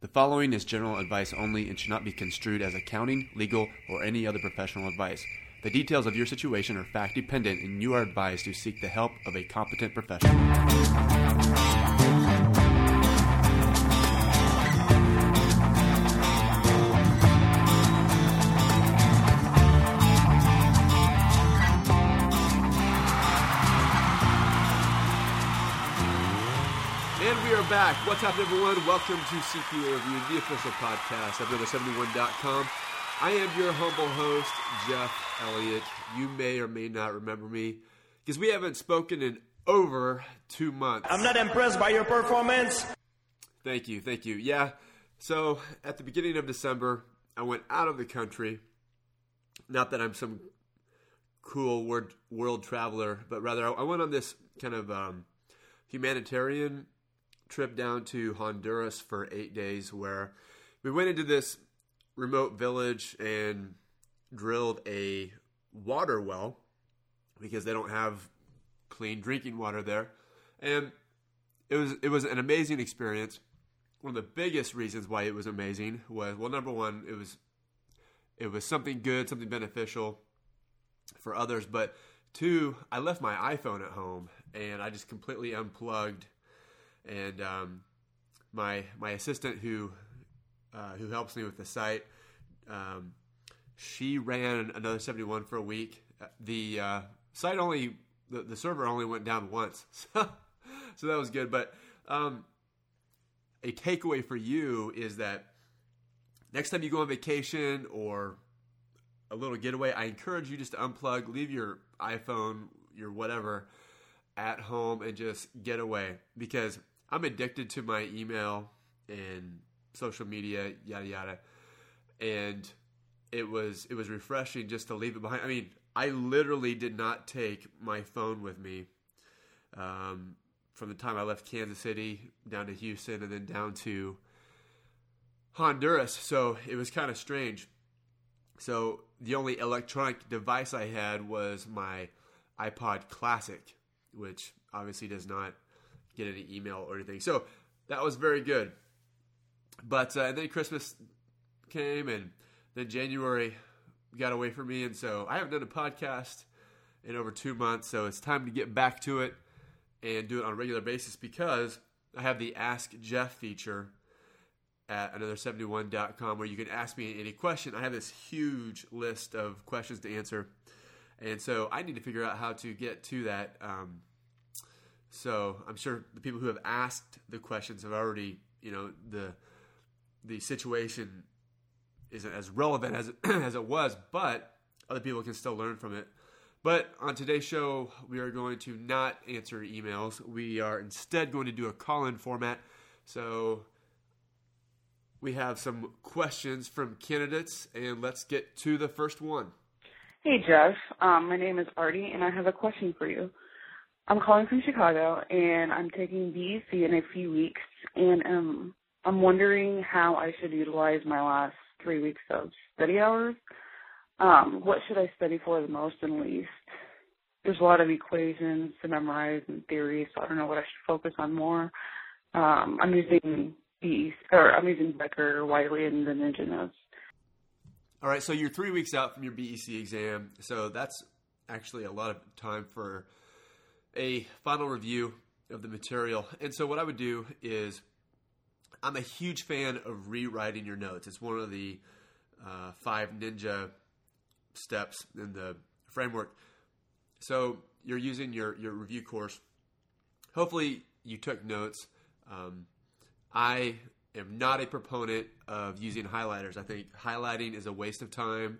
The following is general advice only and should not be construed as accounting, legal, or any other professional advice. The details of your situation are fact dependent, and you are advised to seek the help of a competent professional. And we are back. What's happening, everyone? Welcome to CQ Review, the official podcast of Another71.com. I am your humble host, Jeff Elliott. You may or may not remember me because we haven't spoken in over 2 months. I'm not impressed by your performance. Thank you. Yeah, so at the beginning of December, I went out of the country. Not that I'm some cool world traveler, but rather I went on this kind of humanitarian trip down to Honduras for 8 days, where we went into this remote village and drilled a water well because they don't have clean drinking water there. And it was an amazing experience. One of the biggest reasons why it was amazing was, well, number one, it was something good, something beneficial for others, but two, I left my iPhone at home and I just completely unplugged. And my assistant who helps me with the site, she ran Another 71 for a week. The site the server only went down once, so that was good. But a takeaway for you is that next time you go on vacation or a little getaway, I encourage you just to unplug, leave your iPhone, your whatever at home, and just get away, because I'm addicted to my email and social media, yada yada, and it was refreshing just to leave it behind. I mean, I literally did not take my phone with me from the time I left Kansas City down to Houston and then down to Honduras, so it was kind of strange. So the only electronic device I had was my iPod Classic, which obviously does not get any email or anything. So that was very good. But and then Christmas came, and then January got away from me, and so I haven't done a podcast in over 2 months. So it's time to get back to it and do it on a regular basis, because I have the Ask Jeff feature at Another71.com where you can ask me any question. I have this huge list of questions to answer, and so I need to figure out how to get to that. So I'm sure the people who have asked the questions have already, the situation isn't as relevant as it was, but other people can still learn from it. But on today's show, we are going to not answer emails. We are instead going to do a call-in format. So we have some questions from candidates, and let's get to the first one. Hey, Jeff. My name is Artie, and I have a question for you. I'm calling from Chicago, and I'm taking BEC in a few weeks, and I'm wondering how I should utilize my last 3 weeks of study hours. What should I study for the most and least? There's a lot of equations to memorize and theory, so I don't know what I should focus on more. I'm using Becker, Wiley, and the Ninja Notes. All right, so you're 3 weeks out from your BEC exam, so that's actually a lot of time for a final review of the material. And so what I would do is, I'm a huge fan of rewriting your notes. It's one of the 5 ninja steps in the framework. So you're using your review course. Hopefully you took notes. I am not a proponent of using highlighters. I think highlighting is a waste of time.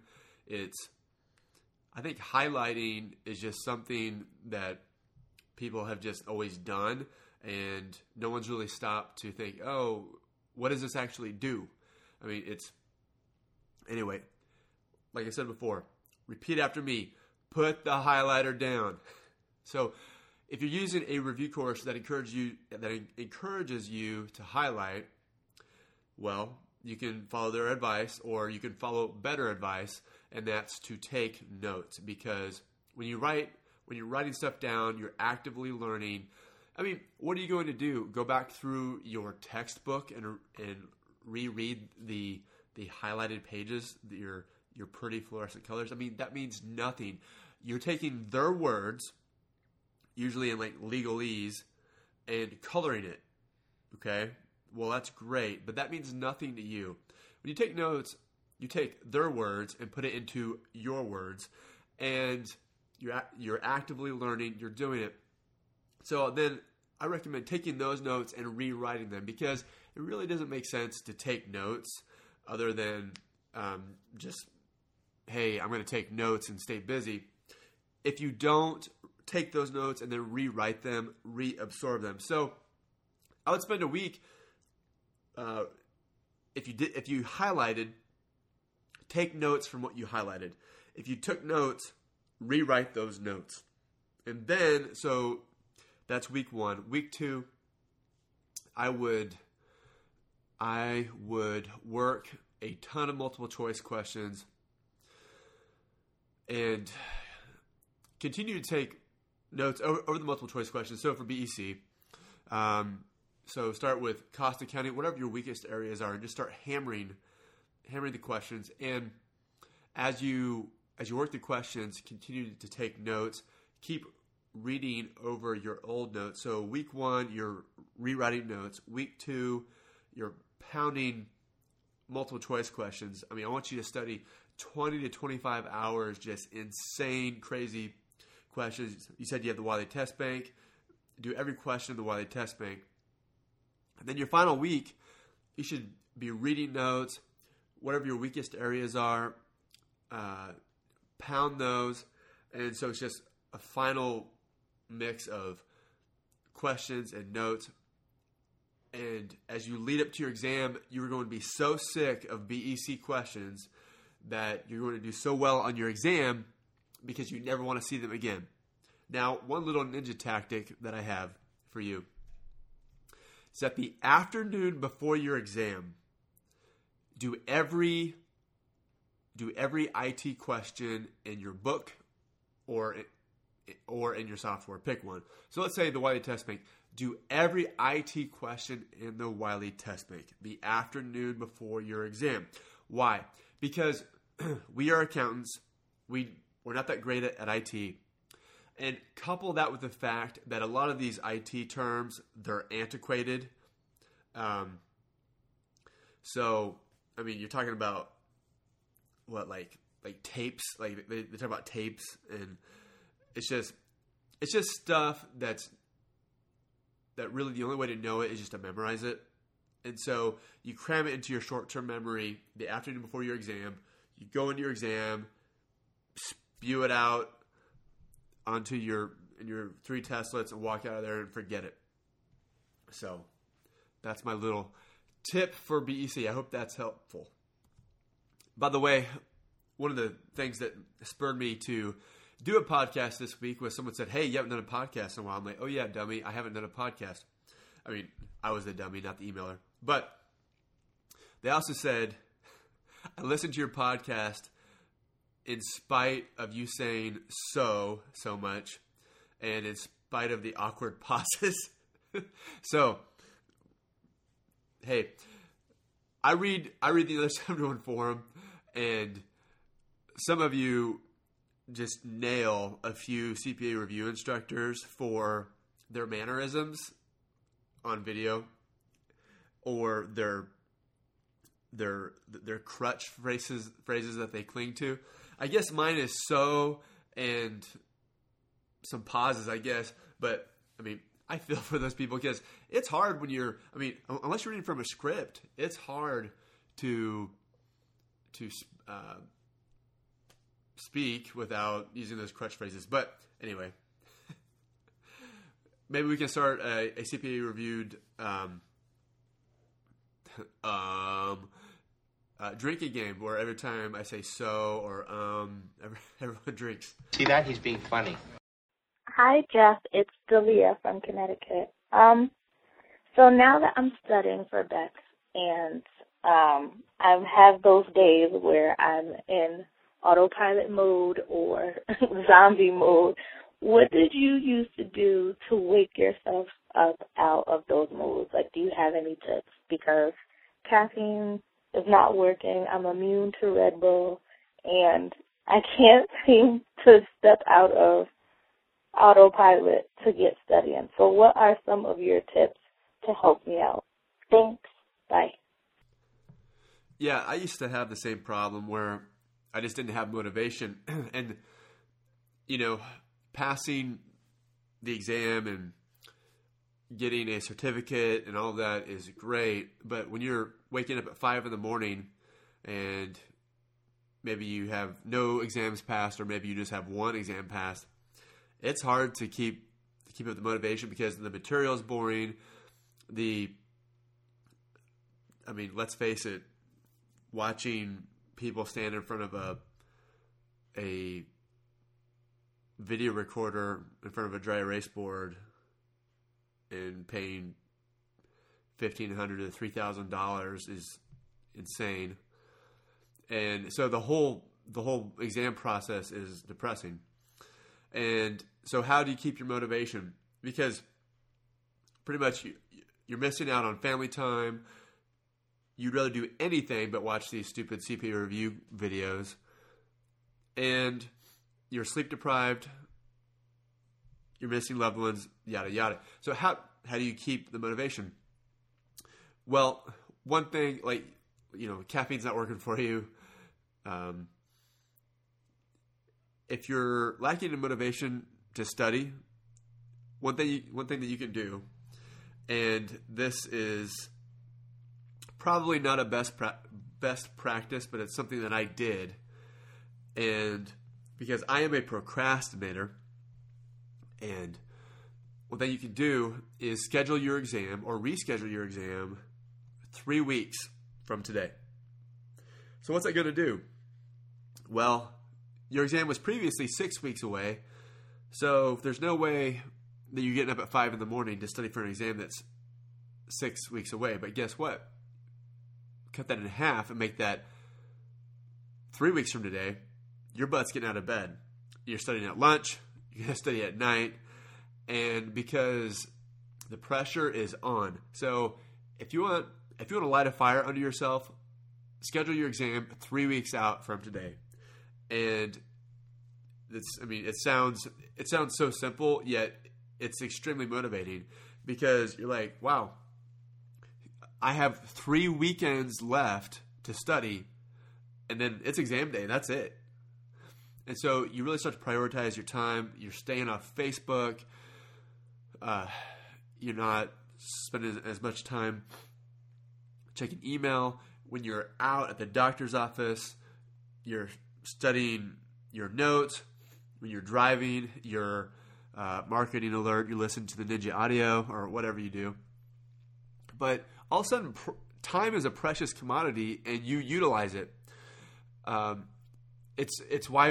I think highlighting is just something that people have just always done, and no one's really stopped to think, oh, what does this actually do? I mean, anyway, like I said before, repeat after me, put the highlighter down. So if you're using a review course that encourages you to highlight, well, you can follow their advice, or you can follow better advice, and that's to take notes, because when you're writing stuff down, you're actively learning. I mean, what are you going to do? Go back through your textbook and reread the highlighted pages, your pretty fluorescent colors. I mean, that means nothing. You're taking their words, usually in like legalese, and coloring it. Okay? Well, that's great, but that means nothing to you. When you take notes, you take their words and put it into your words, and you're actively learning, you're doing it. So then I recommend taking those notes and rewriting them, because it really doesn't make sense to take notes other than just, hey, I'm going to take notes and stay busy, if you don't take those notes and then rewrite them, reabsorb them. So I would spend a week, if you highlighted, take notes from what you highlighted. If you took notes, rewrite those notes. And then, so that's week 1. Week 2, I would work a ton of multiple choice questions and continue to take notes over the multiple choice questions. So for BEC, so start with cost accounting, whatever your weakest areas are, and just start hammering the questions. And as you work the questions, continue to take notes. Keep reading over your old notes. So week 1, you're rewriting notes. Week 2, you're pounding multiple choice questions. I mean, I want you to study 20 to 25 hours, just insane, crazy questions. You said you have the Wiley Test Bank. Do every question in the Wiley Test Bank. And then your final week, you should be reading notes, whatever your weakest areas are, pound those. And so it's just a final mix of questions and notes. And as you lead up to your exam, you're going to be so sick of BEC questions that you're going to do so well on your exam because you never want to see them again. Now, one little ninja tactic that I have for you is that the afternoon before your exam, do every IT question in your book or in your software. Pick one. So let's say the Wiley Test Bank. Do every IT question in the Wiley Test Bank the afternoon before your exam. Why? Because we are accountants. We're not that great at IT. And couple that with the fact that a lot of these IT terms, they're antiquated. So, I mean, you're talking about what, like tapes? Like they talk about tapes, and it's just stuff that really the only way to know it is just to memorize it. And so you cram it into your short-term memory the afternoon before your exam. You go into your exam, spew it out onto your 3 testlets, and walk out of there and forget it. So that's my little tip for BEC. I hope that's helpful. By the way, one of the things that spurred me to do a podcast this week was someone said, hey, you haven't done a podcast in a while. I'm like, oh yeah, dummy, I haven't done a podcast. I mean, I was the dummy, not the emailer. But they also said, I listened to your podcast in spite of you saying so much, and in spite of the awkward pauses. So, hey, I read the Other 71 forum, and some of you just nail a few CPA review instructors for their mannerisms on video, or their crutch phrases that they cling to. I guess mine is so and some pauses, I guess. But, I mean, I feel for those people because it's hard when unless you're reading from a script, it's hard to speak without using those crutch phrases. But anyway, maybe we can start a CPA reviewed drinking game where every time I say so or everyone drinks. See that? He's being funny. Hi, Jeff. It's Delia from Connecticut. So now that I'm studying for Bex, and I have those days where I'm in autopilot mode or zombie mode, what did you used to do to wake yourself up out of those modes? Like, do you have any tips? Because caffeine is not working. I'm immune to Red Bull, and I can't seem to step out of autopilot to get studying. So what are some of your tips to help me out? Thanks. Bye. Yeah, I used to have the same problem where I just didn't have motivation. And, passing the exam and getting a certificate and all of that is great. But when you're waking up at 5 in the morning and maybe you have no exams passed, or maybe you just have one exam passed, it's hard to keep up the motivation because the material is boring. Let's face it, watching people stand in front of a video recorder in front of a dry erase board and paying $1,500 to $3,000 is insane. And so the whole exam process is depressing. And so how do you keep your motivation? Because pretty much you're missing out on family time. You'd rather do anything but watch these stupid CPA review videos. And you're sleep deprived. You're missing loved ones, yada, yada. So how do you keep the motivation? Well, one thing, caffeine's not working for you. If you're lacking in motivation to study, one thing that you can do, and this is probably not a best practice, but it's something that I did, and because I am a procrastinator, and one thing you can do is schedule your exam or reschedule your exam 3 weeks from today. So what's that going to do? Well, your exam was previously 6 weeks away, so there's no way that you're getting up at 5 in the morning to study for an exam that's 6 weeks away. But guess what? Cut that in half and make that 3 weeks from today. Your butt's getting out of bed. You're studying at lunch. You're going to study at night. And because the pressure is on. So if you want to light a fire under yourself, schedule your exam 3 weeks out from today. And it sounds so simple, yet it's extremely motivating because you're like, wow, I have 3 weekends left to study, and then it's exam day. That's it. And so you really start to prioritize your time. You're staying off Facebook. You're not spending as much time checking email. When you're out at the doctor's office, you're studying your notes. When you're driving, you're marketing alert. You listen to the Ninja Audio or whatever you do. But all of a sudden, time is a precious commodity, and you utilize it. It's why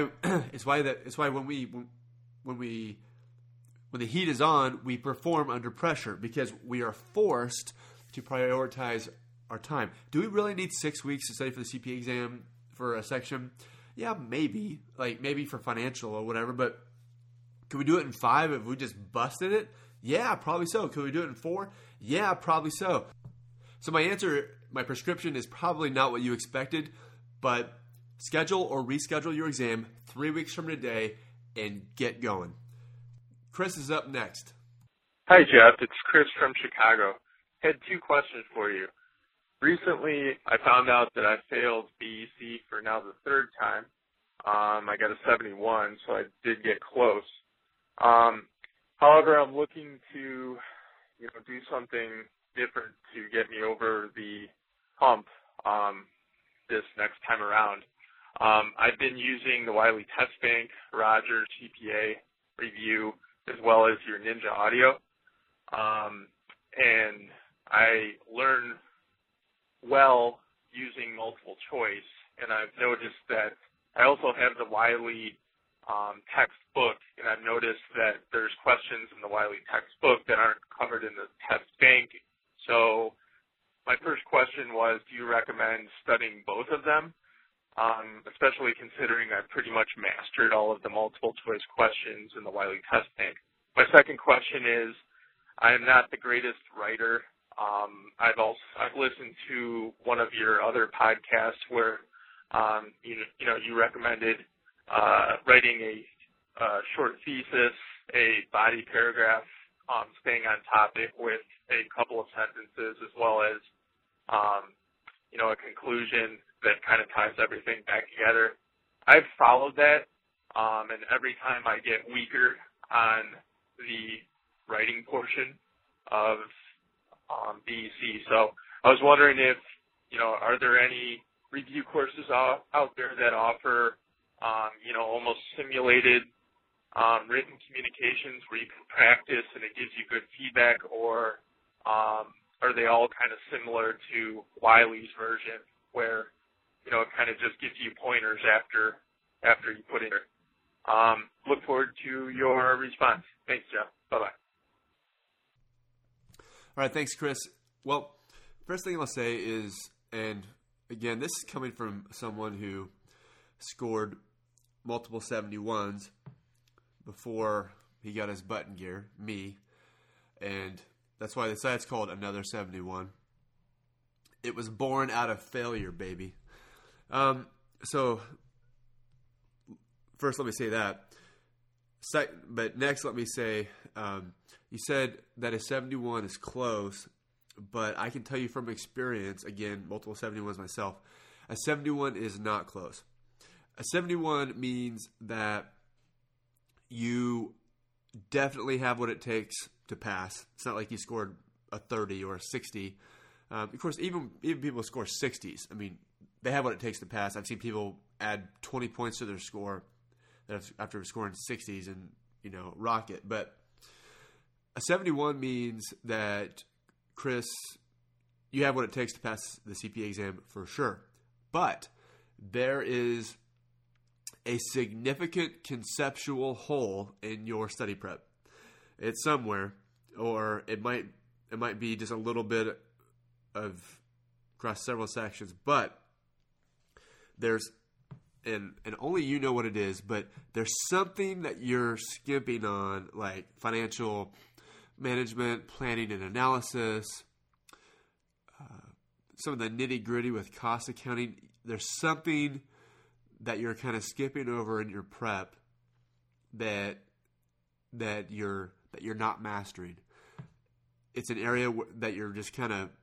when the heat is on, we perform under pressure because we are forced to prioritize our time. Do we really need 6 weeks to study for the CPA exam for a section? Yeah, maybe. Maybe for financial or whatever, but could we do it in 5 if we just busted it? Yeah, probably so. Could we do it in 4? Yeah, probably so. So my prescription is probably not what you expected, but schedule or reschedule your exam 3 weeks from today and get going. Chris is up next. Hi, Jeff. It's Chris from Chicago. Had 2 questions for you. Recently, I found out that I failed BEC for now the 3rd time. I got a 71, so I did get close. However, I'm looking to, do something different to get me over the hump this next time around. I've been using the Wiley Test Bank, Rogers CPA review, as well as your Ninja Audio, and I learn well using multiple choice, and I've noticed that I also have the Wiley textbook, and I've noticed that there's questions in the Wiley textbook that aren't covered in the test bank. So my first question was, do you recommend studying both of them, especially considering I've pretty much mastered all of the multiple choice questions in the Wiley test bank? My second question is, I am not the greatest writer I've listened to one of your other podcasts where you recommended writing a short thesis, a body paragraph, staying on topic with a couple of sentences, as well as a conclusion that kind of ties everything back together. I've followed that, and every time I get weaker on the writing portion of BEC. So I was wondering if, are there any review courses out there that offer, almost simulated written communications where you can practice and it gives you good feedback, or are they all kind of similar to Wiley's version where, it kind of just gives you pointers after you put in it? Look forward to your response. Thanks, Jeff. Bye-bye. All right, thanks, Chris. Well, first thing I'll say is, and again, this is coming from someone who scored multiple 71s before he got his butt in gear, me, and that's why the site's called Another 71. It was born out of failure, baby. So first, let me say that. But next, let me say, you said that a 71 is close, but I can tell you from experience, again, multiple 71s myself, a 71 is not close. A 71 means that you definitely have what it takes to pass. It's not like you scored a 30 or a 60. Of course, even people who score 60s, I mean, they have what it takes to pass. I've seen people add 20 points to their score after scoring 60s and, rock it. But a 71 means that, Chris, you have what it takes to pass the CPA exam for sure. But there is a significant conceptual hole in your study prep. It's somewhere, or it might be just a little bit of across several sections, but there's and only you know what it is, but there's something that you're skipping on, like financial management, planning and analysis, some of the nitty-gritty with cost accounting. There's something that you're kind of skipping over in your prep that you're not mastering. It's an area that you're just kind of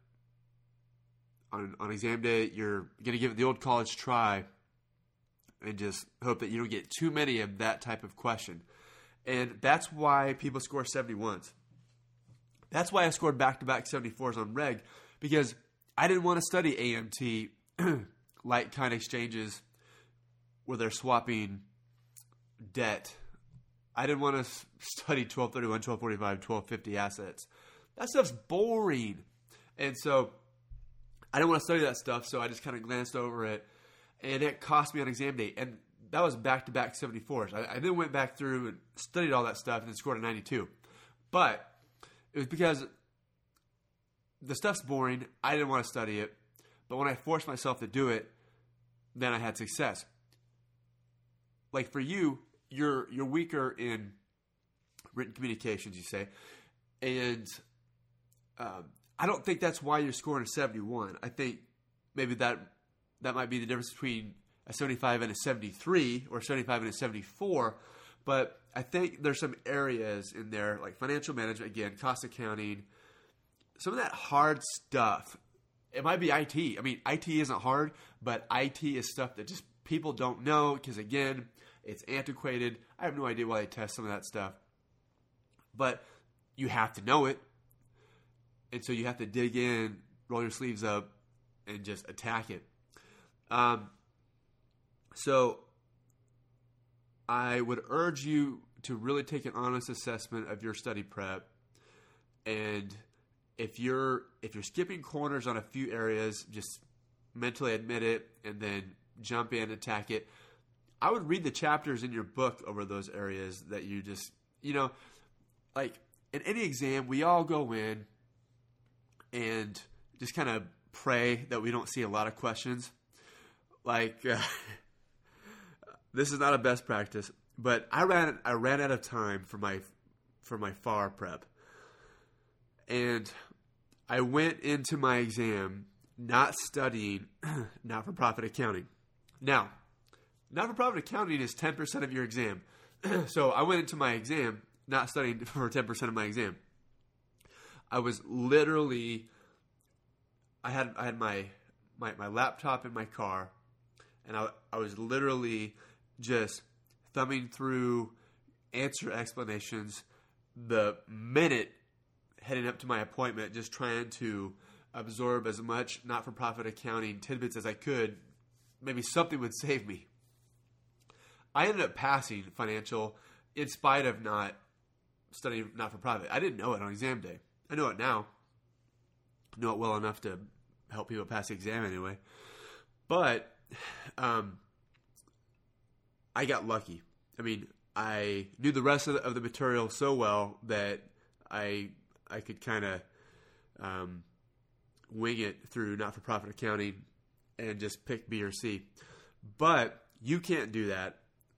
on exam day, you're going to give it the old college try and just hope that you don't get too many of that type of question. And that's why people score 71s. That's why I scored back-to-back 74s on reg, because I didn't want to study AMT like-kind exchanges where they're swapping debt. I didn't want to study 1231, 1245, 1250 assets. That stuff's boring. And so I didn't want to study that stuff, so I just kind of glanced over it, and it cost me on exam day. And that was back-to-back 74s. I then went back through and studied all that stuff and then scored a 92. But it was because the stuff's boring. I didn't want to study it. But when I forced myself to do it, then I had success. Like for you, you're weaker in written communications, you say. And I don't think that's why you're scoring a 71. I think maybe that might be the difference between a 75 and a 73 or 75 and a 74. But I think there's some areas in there like financial management, again, cost accounting, some of that hard stuff. It might be IT. I mean, IT isn't hard, but IT is stuff that just people don't know because, again, it's antiquated. I have no idea why they test some of that stuff. But you have to know it. And so you have to dig in, roll your sleeves up, and just attack it. So I would urge you to really take an honest assessment of your study prep. And if you're skipping corners on a few areas, just mentally admit it and then jump in, attack it. I would read the chapters in your book over those areas that you just, like in any exam, we all go in and just kind of pray that we don't see a lot of questions. Like, this is not a best practice, but I ran out of time for my FAR prep. And I went into my exam not studying not-for-profit accounting. Now, not-for-profit accounting is 10% of your exam. So I went into my exam not studying for 10% of my exam. I was literally, I had my laptop in my car, and I was literally just thumbing through answer explanations the minute heading up to my appointment, just trying to absorb as much not-for-profit accounting tidbits as I could. Maybe something would save me. I ended up passing financial in spite of not studying not-for-profit. I didn't know it on exam day. I know it now. I know it well enough to help people pass the exam anyway. But I got lucky. I mean, I knew the rest of the material so well that I could kind of wing it through not-for-profit accounting and just pick B or C. But you can't do that,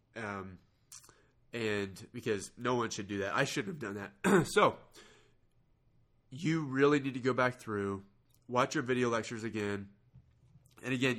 and because no one should do that. I shouldn't have done that. So you really need to go back through, watch your video lectures again. And again,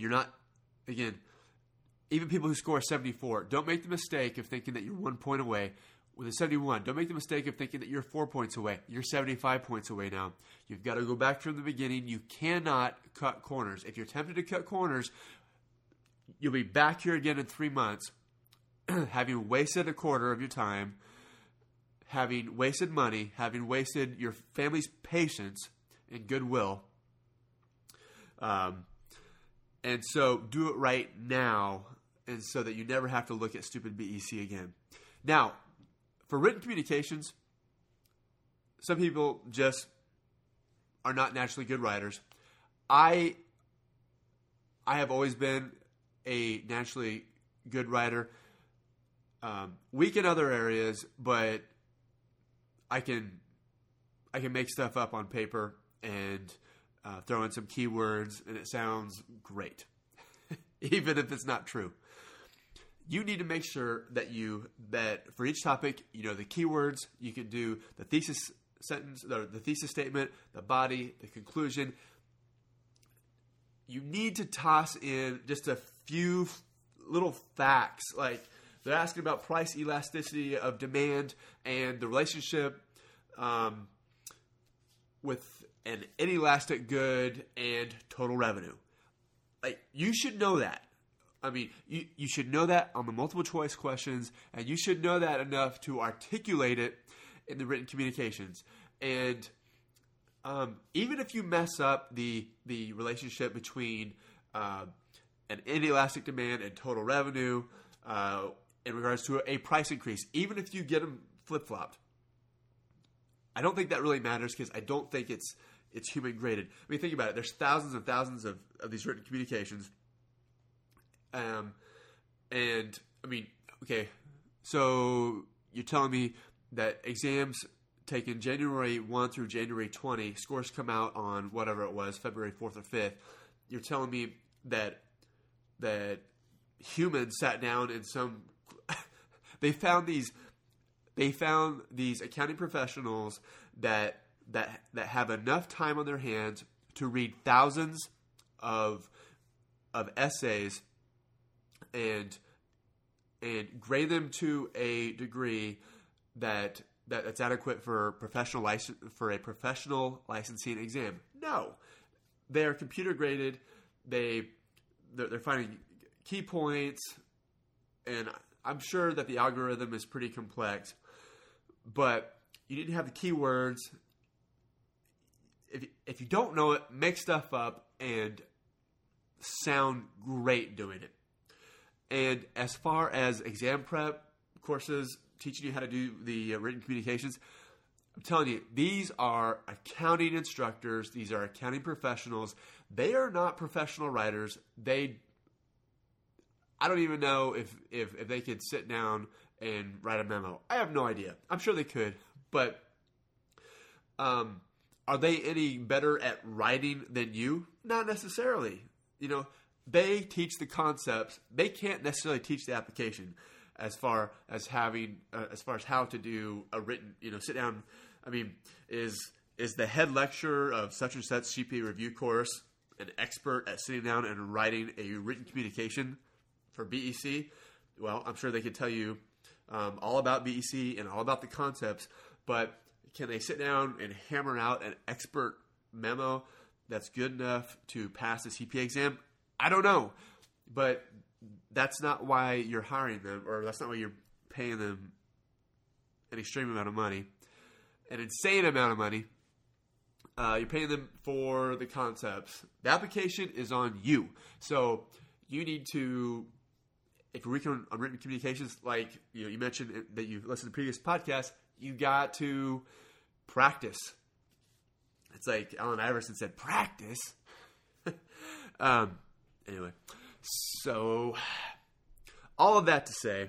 even people who score 74, don't make the mistake of thinking that you're 1 point away. With a 71, don't make the mistake of thinking that you're 4 points away. You're 75 points away now. You've got to go back from the beginning. You cannot cut corners. If you're tempted to cut corners, you'll be back here again in 3 months, having wasted a quarter of your time, having wasted money, having wasted your family's patience and goodwill. And so do it right now, and so that you never have to look at stupid BEC again. Now, for written communications, some people just are not naturally good writers. I have always been a naturally good writer, weak in other areas, but I can make stuff up on paper and throw in some keywords, and it sounds great, even if it's not true. You need to make sure that for each topic, you know the keywords. You can do the thesis sentence, the thesis statement, the body, the conclusion. You need to toss in just a few little facts, like they're asking about price elasticity of demand and the relationship with an inelastic good and total revenue. Like, you should know that. I mean, you should know that on the multiple choice questions, and you should know that enough to articulate it in the written communications. And even if you mess up the relationship between an inelastic demand and total revenue in regards to a price increase, even if you get them flip-flopped, I don't think that really matters, because I don't think it's human graded. I mean, think about it. There's thousands and thousands of these written communications. And I mean, okay, so you're telling me that exams taken January 1 through January 20, scores come out on whatever it was, February 4th or 5th. You're telling me that humans sat down in some, they found these accounting professionals that have enough time on their hands to read thousands of essays and grade them to a degree that's adequate for a professional licensing exam. No, they're computer graded. They're finding key points, and I'm sure that the algorithm is pretty complex, but you need to have the keywords. If you don't know it, make stuff up and sound great doing it. And as far as exam prep courses, teaching you how to do the written communications, I'm telling you, these are accounting instructors. These are accounting professionals. They are not professional writers. I don't even know if they could sit down and write a memo. I have no idea. I'm sure they could, but are they any better at writing than you? Not necessarily. You know, they teach the concepts. They can't necessarily teach the application as far as how to do a written, sit down. I mean, is is the head lecturer of such and such CPA review course an expert at sitting down and writing a written communication for BEC? Well, I'm sure they could tell you all about BEC and all about the concepts, but can they sit down and hammer out an expert memo that's good enough to pass the CPA exam? I don't know, but that's not why you're hiring them, or that's not why you're paying them an extreme amount of money, an insane amount of money. You're paying them for the concepts. The application is on you. So you need to, if you're working on written communications, like you mentioned that you listened to previous podcasts, you got to practice. It's like Allen Iverson said, practice. Anyway, so all of that to say,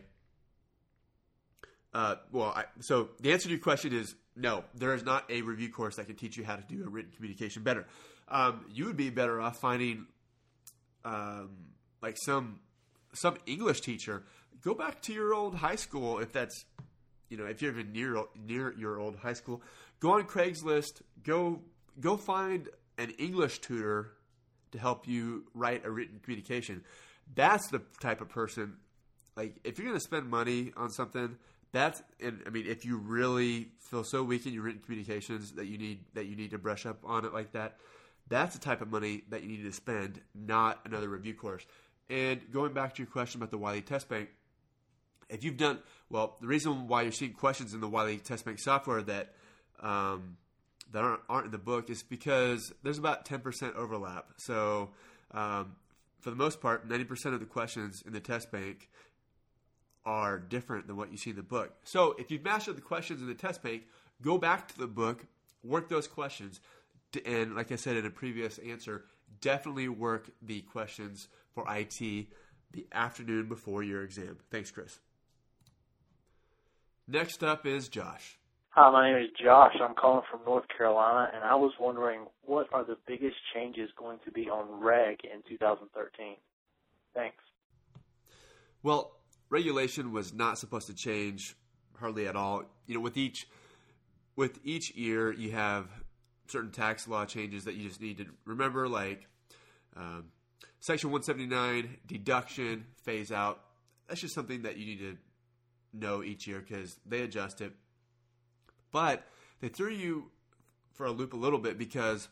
so the answer to your question is no, there is not a review course that can teach you how to do a written communication better. You would be better off finding like some English teacher. Go back to your old high school if that's, if you're even near your old high school. Go on Craigslist. Go find an English tutor to help you write a written communication. That's the type of person. Like, if you're going to spend money on something, if you really feel so weak in your written communications that you need to brush up on it like that, that's the type of money that you need to spend, not another review course. And going back to your question about the Wiley Test Bank, if you've done well, the reason why you're seeing questions in the Wiley Test Bank software that aren't in the book is because there's about 10% overlap. So for the most part, 90% of the questions in the test bank are different than what you see in the book. So if you've mastered the questions in the test bank, go back to the book, work those questions, and like I said in a previous answer, definitely work the questions for IT the afternoon before your exam. Thanks, Chris. Next up is Josh. Hi, my name is Josh. I'm calling from North Carolina, and I was wondering, what are the biggest changes going to be on REG in 2013? Thanks. Well, regulation was not supposed to change hardly at all. With each year, you have certain tax law changes that you just need to remember, like Section 179, deduction, phase out. That's just something that you need to know each year because they adjust it. But they threw you for a loop a little bit because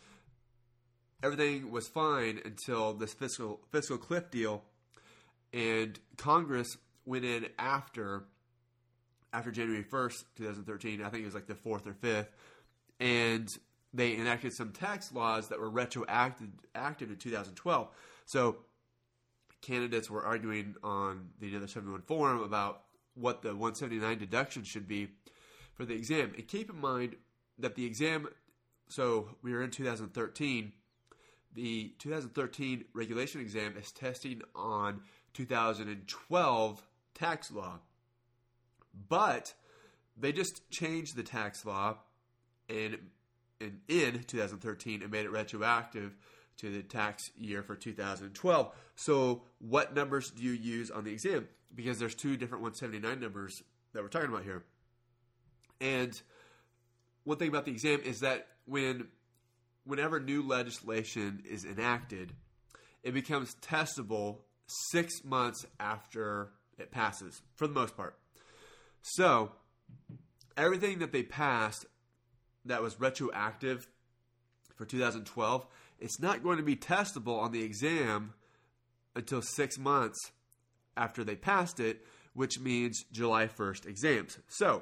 everything was fine until this fiscal cliff deal, and Congress went in after January 1st, 2013. I think it was like the 4th or 5th, and they enacted some tax laws that were retroactive in 2012. So candidates were arguing on the Another 71 forum about what the 179 deduction should be for the exam. And keep in mind that the exam, so we are in 2013, the 2013 regulation exam is testing on 2012 tax law. But they just changed the tax law in 2013 and made it retroactive to the tax year for 2012. So what numbers do you use on the exam? Because there's two different 179 numbers that we're talking about here. And one thing about the exam is that whenever new legislation is enacted, it becomes testable 6 months after it passes, for the most part. So everything that they passed that was retroactive for 2012, it's not going to be testable on the exam until 6 months after they passed it, which means July 1st exams. So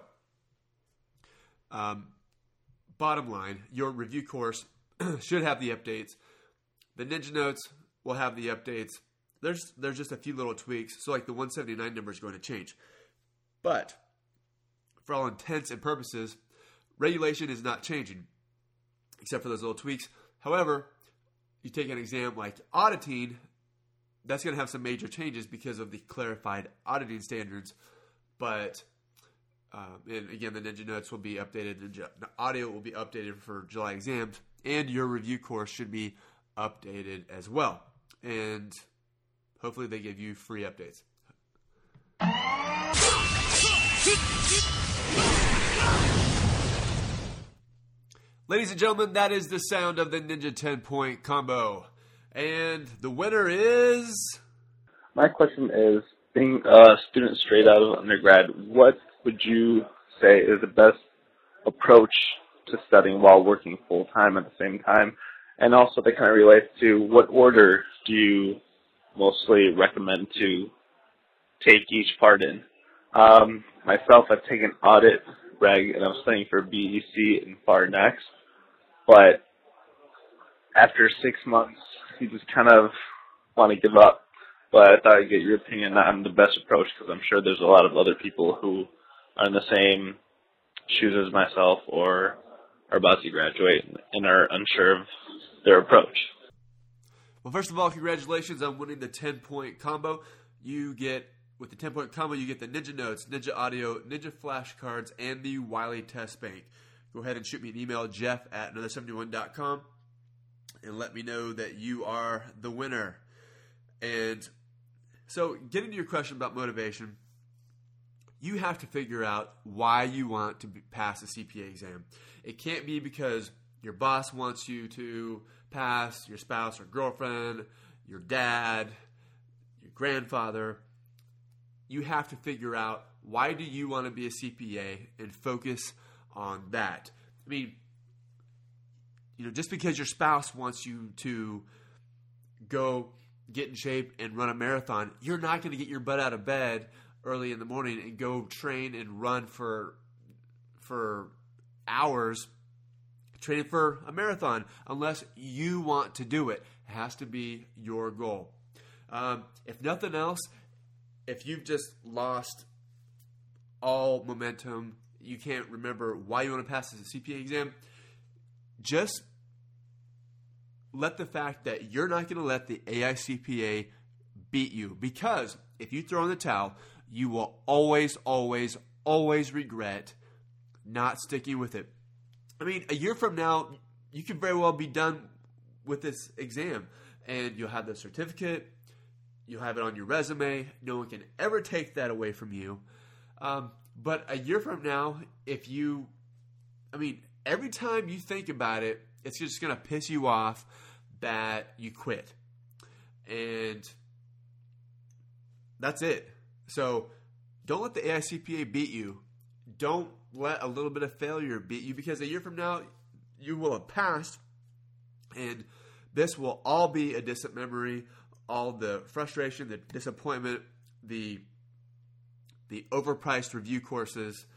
bottom line, your review course should have the updates. The Ninja Notes will have the updates. There's just a few little tweaks. So like the 179 number is going to change. But for all intents and purposes, regulation is not changing except for those little tweaks. However, you take an exam like auditing, that's going to have some major changes because of the clarified auditing standards. But and again, the Ninja Notes will be updated. The audio will be updated for July exams, and your review course should be updated as well. And hopefully they give you free updates. Ladies and gentlemen, that is the sound of the Ninja 10-point combo. And the winner is... My question is, being a student straight out of undergrad, what would you say is the best approach to studying while working full-time at the same time? And also that kind of relates to what order do you mostly recommend to take each part in? Myself, I've taken audit, reg, and I'm studying for BEC and FAR next. But after 6 months, you just kind of want to give up. But I thought I'd get your opinion on the best approach, because I'm sure there's a lot of other people who are in the same shoes as myself or are about to graduate and are unsure of their approach. Well, first of all, congratulations on winning the 10-point combo. With the 10-point combo, you get the Ninja Notes, Ninja Audio, Ninja Flashcards, and the Wiley Test Bank. Go ahead and shoot me an email, jeff@another71.com, and let me know that you are the winner. And so, getting to your question about motivation, you have to figure out why you want to pass the CPA exam. It can't be because your boss wants you to pass, your spouse or girlfriend, your dad, your grandfather. You have to figure out, why do you want to be a CPA, and focus on that. I mean, just because your spouse wants you to go get in shape and run a marathon, you're not going to get your butt out of bed early in the morning and go train and run for hours training for a marathon unless you want to do it. It has to be your goal. If nothing else, if you've just lost all momentum, you can't remember why you want to pass the CPA exam, just let the fact that you're not going to let the AICPA beat you. Because if you throw in the towel, you will always, always, always regret not sticking with it. I mean, a year from now, you could very well be done with this exam, and you'll have the certificate. You'll have it on your resume. No one can ever take that away from you. But a year from now, every time you think about it, it's just going to piss you off that you quit. And that's it. So don't let the AICPA beat you. Don't let a little bit of failure beat you, because a year from now, you will have passed, and this will all be a distant memory. All the frustration, the disappointment, the overpriced review courses,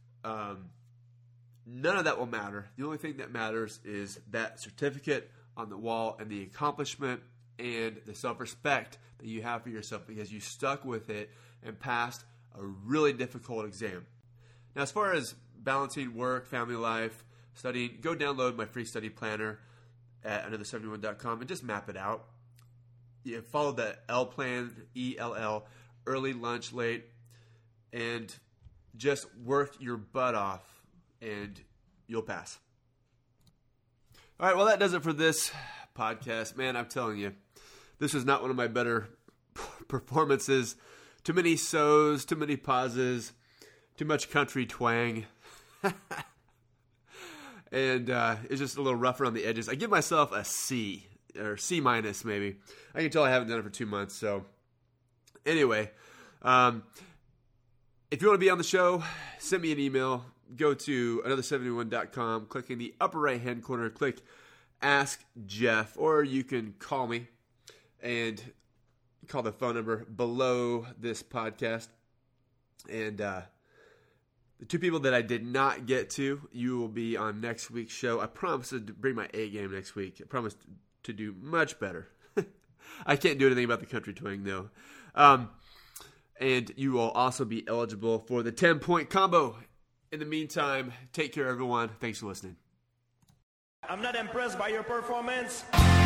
none of that will matter. The only thing that matters is that certificate on the wall and the accomplishment and the self-respect that you have for yourself because you stuck with it and passed a really difficult exam. Now, as far as balancing work, family life, studying, go download my free study planner at another71.com and just map it out. You follow the L plan, ELL, early, lunch, late, and just work your butt off, and you'll pass. All right, well, that does it for this podcast. Man, I'm telling you, this was not one of my better performances. Too many so's, too many pauses, too much country twang. And it's just a little rough around the edges. I give myself a C, or C minus maybe. I can tell I haven't done it for 2 months. So anyway, if you want to be on the show, send me an email. Go to another71.com, click in the upper right-hand corner, click Ask Jeff, or you can call me and call the phone number below this podcast. And the two people that I did not get to, you will be on next week's show. I promise to bring my A game next week. I promise to do much better. I can't do anything about the country twang, though. And you will also be eligible for the 10-point combo. In the meantime, take care, everyone. Thanks for listening. I'm not impressed by your performance.